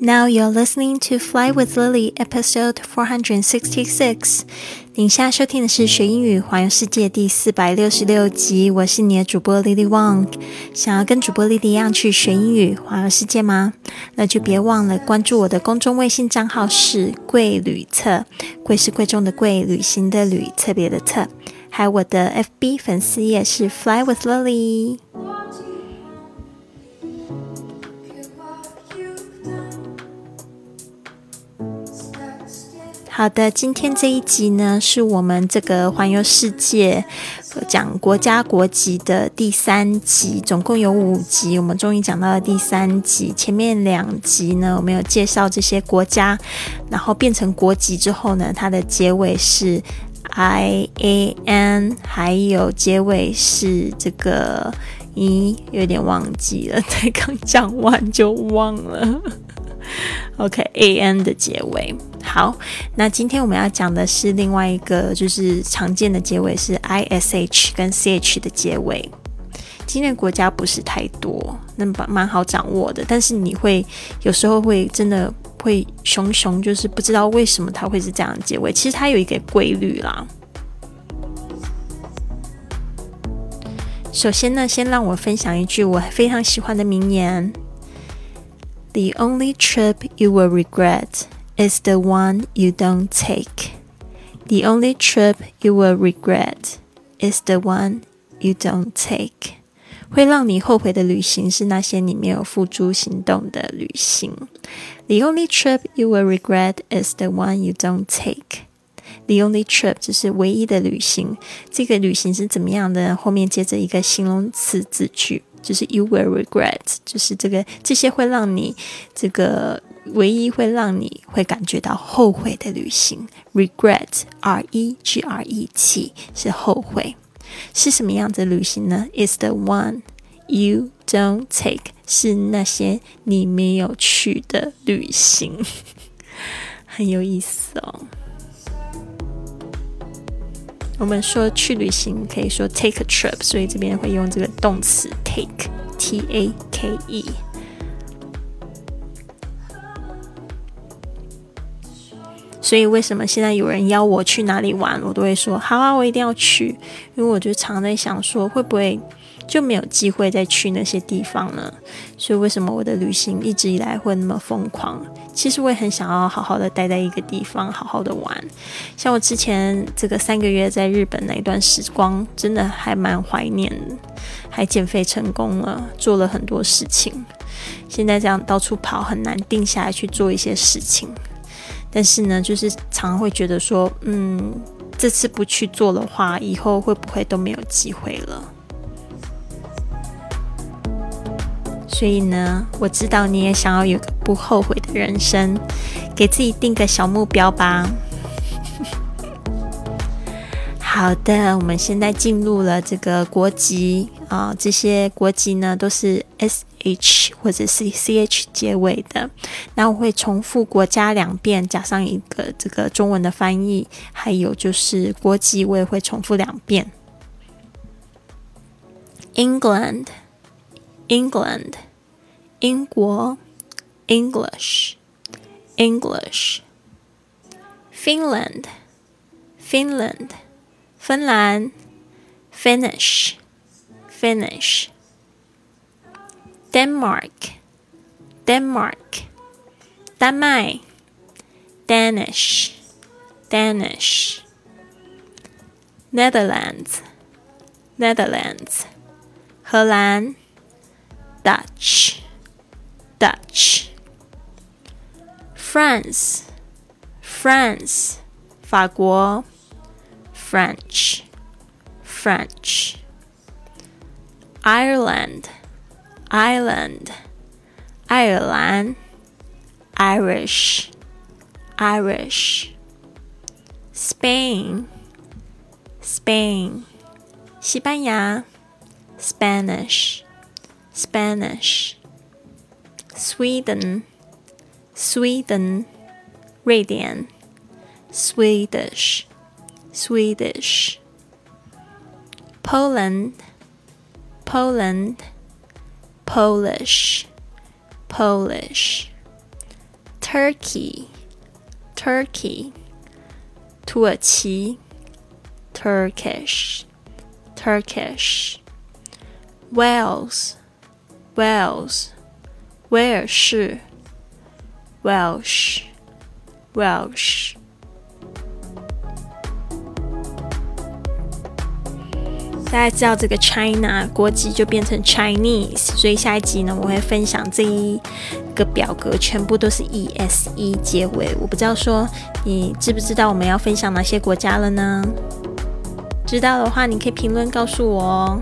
Now you're listening to Fly with Lily, episode 466. 您现在收听的是学英语环游世界第466集，我是你的主播 Lily Wong。想要跟主播 Lily 一样去学英语环游世界吗？那就别忘了关注我的公众微信账号是贵旅特，贵是贵重的贵，旅行的旅，特别的特，还有我的 FB 粉丝页是 Fly with Lily。好的，今天这一集呢，是我们这个环游世界讲国家国籍的第3集，总共有5集，我们终于讲到了第3集。前面2集呢，我们有介绍这些国家，然后变成国籍之后呢，它的结尾是 IAN， 还有结尾是这个有点忘记了，才刚讲完就忘了。OK，AN 的结尾。好，那今天我们要讲的是另外一个就是常见的结尾是 ISH 跟 CH 的结尾。今天的国家不是太多，那蛮好掌握的，但是你会有时候会真的会熊，就是不知道为什么它会是这样的结尾，其实它有一个规律啦。首先呢，先让我分享一句我非常喜欢的名言， The only trip you will regret is the one you don't take. The only trip you will regret is the one you don't take. 会让你后悔的旅行是那些你没有付诸行动的旅行。The only trip you will regret is the one you don't take. The only trip 就是唯一的旅行。这个旅行是怎么样的？后面接着一个形容词子句，就是 you will regret， 就是这些会让你唯一会让你会感觉到后悔的旅行。 Regret R-E-G-R-E-T 是后悔。是什么样子的旅行呢？ It's the one you don't take， 是那些你没有去的旅行。很有意思哦。我们说去旅行可以说 take a trip， 所以这边会用这个动词 take T-A-K-E。所以为什么现在有人邀我去哪里玩，我都会说好啊，我一定要去，因为我就常在想说会不会就没有机会再去那些地方呢？所以为什么我的旅行一直以来会那么疯狂？其实我也很想要好好的待在一个地方，好好的玩。像我之前这个3个月在日本那一段时光，真的还蛮怀念的，还减肥成功了，做了很多事情。现在这样到处跑，很难定下来去做一些事情。但是呢，就是常常会觉得说，这次不去做的话，以后会不会都没有机会了？所以呢，我知道你也想要有个不后悔的人生，给自己定个小目标吧。好的，我们现在进入了这个国籍这些国籍呢都是 SH 或者是 CH 结尾的。那我会重复国家2遍，加上一个这个中文的翻译，还有就是国籍我也会重复2遍。England， 英国 English， Finland， 芬兰 Finnish， Denmark， 丹麦 Danish， Netherlands， 荷兰 Dutch， France， 法国 French， Ireland， 爱尔兰 Irish， Spain， 西班牙 Spanish， Sweden， 瑞典 Swedish， Poland， Polish， Turkey, 土耳其 Turkish, Wales, 威尔士 Welsh, 大家知道这个 China 国籍就变成 Chinese， 所以下一集呢，我会分享这一个表格全部都是 ESE 结尾。我不知道说你知不知道我们要分享哪些国家了呢？知道的话，你可以评论告诉我哦。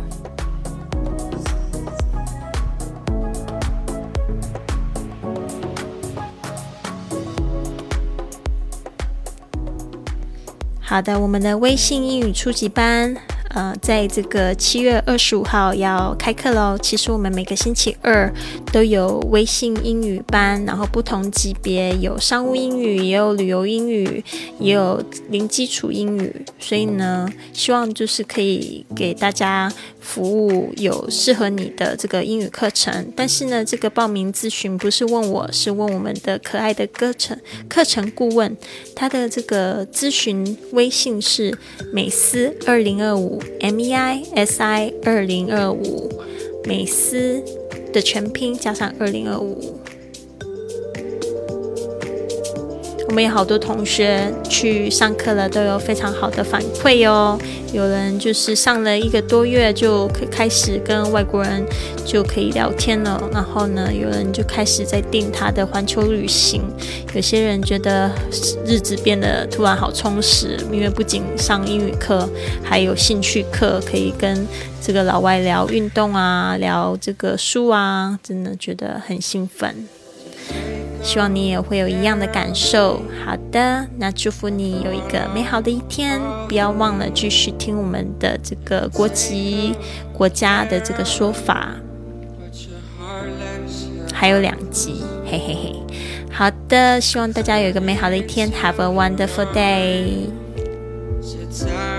好的，我们的微信英语初级班在这个7月25号要开课咯。其实我们每个星期二都有微信英语班，然后不同级别，有商务英语，也有旅游英语，也有零基础英语，所以呢，希望就是可以给大家服务有适合你的这个英语课程。但是呢，这个报名咨询不是问我，是问我们的可爱的课程顾问，他的这个咨询微信是美思2025 MEISI 2025，美思的全拼加上2025。我们有好多同学去上课了，都有非常好的反馈哦。有人就是上了1个多月就开始跟外国人就可以聊天了，然后呢，有人就开始在订他的环球旅行。有些人觉得日子变得突然好充实，因为不仅上英语课，还有兴趣课，可以跟这个老外聊运动啊，聊这个书啊，真的觉得很兴奋。希望你也会有一样的感受。好的，那祝福你有一个美好的一天，不要忘了继续听我们的这个国籍国家的这个说法，还有2集，嘿嘿嘿。好的，希望大家有一个美好的一天。 Have a wonderful day.